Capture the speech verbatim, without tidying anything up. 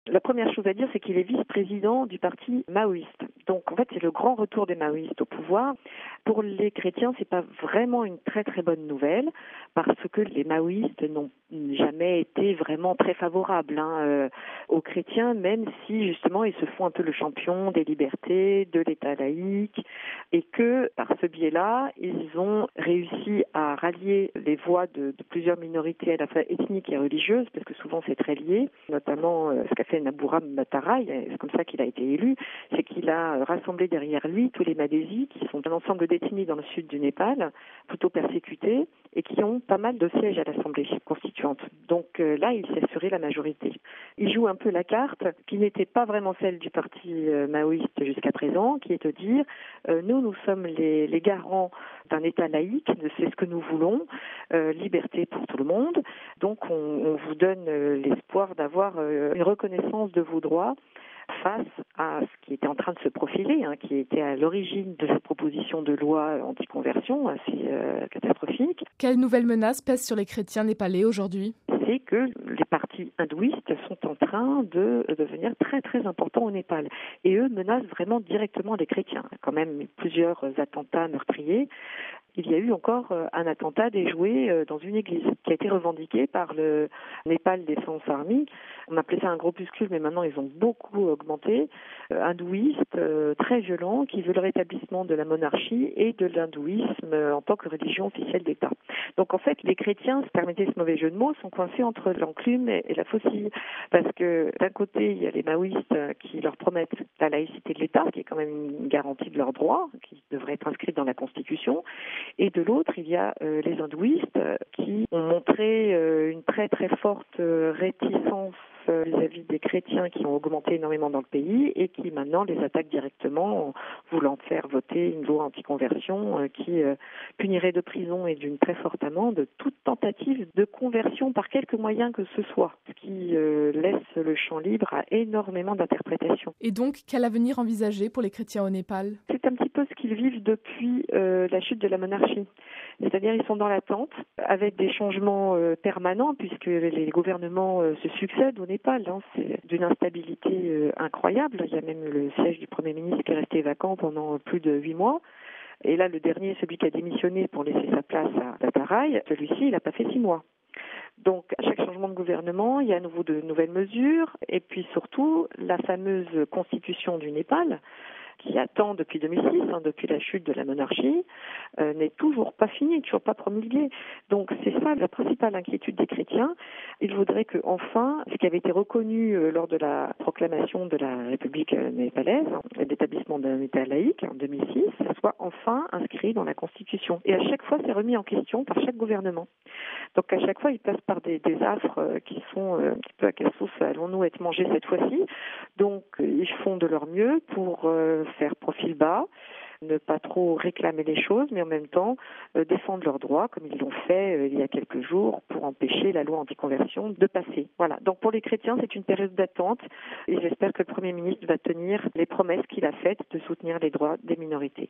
La première chose à dire, c'est qu'il est vice-président du parti maoïste. Donc, en fait, c'est le grand retour des maoïstes au pouvoir. Pour les chrétiens, c'est pas vraiment une très très bonne nouvelle, parce que les maoïstes n'ont jamais été vraiment très favorables hein, euh, aux chrétiens, même si justement ils se font un peu le champion des libertés, de l'État laïque, et que par ce biais-là, ils ont réussi à rallier les voix de, de plusieurs minorités à la fois ethniques et religieuses, parce que souvent c'est très lié, notamment euh, ce qu'a fait Nabooram Matarai, c'est comme ça qu'il a été élu, c'est qu'il a rassemblé derrière lui tous les Madhésis, qui sont un ensemble d'ethnies dans le sud du Népal, plutôt persécutés, et qui ont pas mal de sièges à l'Assemblée constituante. Donc euh, là, il s'est assuré la majorité. Il joue un peu la carte qui n'était pas vraiment celle du parti euh, maoïste jusqu'à présent, qui est de dire euh, nous, nous sommes les, les garants d'un État laïque, c'est ce que nous voulons, euh, liberté pour tout le monde. Donc on, on vous donne euh, l'espoir d'avoir euh, une reconnaissance de vos droits face à ce qui était en train de se profiler, hein, qui était à l'origine de cette proposition de loi anti-conversion assez euh, catastrophique. Quelles nouvelles menaces pèsent sur les chrétiens népalais aujourd'hui ? C'est que les partis hindouistes sont en train de devenir très très importants au Népal. Et eux menacent vraiment directement les chrétiens. Il y a quand même plusieurs attentats meurtriers. Il y a eu encore un attentat déjoué dans une église qui a été revendiqué par le Nepal Defense Army. On appelait ça un groupuscule, mais maintenant ils ont beaucoup augmenté. Hindouistes, très violents, qui veulent le rétablissement de la monarchie et de l'hindouisme en tant que religion officielle d'État. Donc en fait, les chrétiens, permettez ce mauvais jeu de mots, sont coincés entre l'enclume et la faucille. Parce que d'un côté, il y a les maoïstes qui leur promettent la laïcité de l'État, qui est quand même une garantie de leurs droits, qui devrait être inscrite dans la Constitution. Et de l'autre, il y a euh, les hindouistes euh, qui ont montré euh, une très très forte euh, réticence euh, vis-à-vis des chrétiens qui ont augmenté énormément dans le pays et qui maintenant les attaquent directement en voulant faire voter une loi anti-conversion euh, qui euh, punirait de prison et d'une très forte amende toute tentative de conversion par quelque moyen que ce soit, ce qui euh, laisse le champ libre à énormément d'interprétations. Et donc, quel avenir envisagé pour les chrétiens au Népal ? C'est un petit peu ce qu'ils vivent depuis euh, la chute de la monarchie. C'est-à-dire ils sont dans l'attente avec des changements euh, permanents puisque les gouvernements euh, se succèdent au Népal. Hein. C'est d'une instabilité euh, incroyable. Il y a même le siège du Premier ministre qui est resté vacant pendant plus de huit mois. Et là, le dernier, celui qui a démissionné pour laisser sa place à Matarai, celui-ci, il n'a pas fait six mois. Donc, à chaque changement de gouvernement, il y a à nouveau de nouvelles mesures. Et puis surtout, la fameuse constitution du Népal, qui attend depuis deux mille six, hein, depuis la chute de la monarchie, euh, n'est toujours pas finie, toujours pas promulguée. Donc c'est ça la principale inquiétude des chrétiens. Ils voudraient que enfin, ce qui avait été reconnu euh, lors de la proclamation de la République euh, népalaise, hein, l'établissement d'un État laïque en deux mille six, soit enfin inscrit dans la Constitution. Et à chaque fois, c'est remis en question par chaque gouvernement. Donc à chaque fois, ils passent par des, des affres euh, qui sont euh, un petit peu à quelle sauce allons-nous être mangés cette fois-ci. Donc euh, ils font de leur mieux pour euh, faire profil bas, ne pas trop réclamer les choses, mais en même temps euh, défendre leurs droits, comme ils l'ont fait euh, il y a quelques jours, pour empêcher la loi anti-conversion de passer. Voilà. Donc pour les chrétiens, c'est une période d'attente, et j'espère que le Premier ministre va tenir les promesses qu'il a faites de soutenir les droits des minorités.